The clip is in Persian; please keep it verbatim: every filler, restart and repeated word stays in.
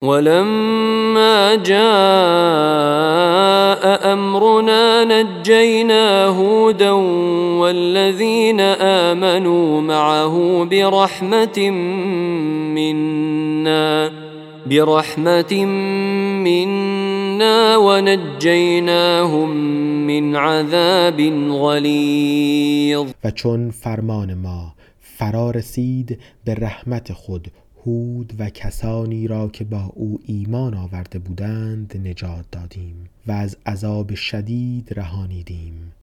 ولما جاء أمرنا نجينا هودا والذين آمنوا معه برحمة منا برحمة منا ونجيناهم من عذاب غلیظ. و چون فرمان ما فرا رسید به رحمت خود هود و کسانی را که با او ایمان آورده بودند نجات دادیم و از عذاب شدید رهانیدیم.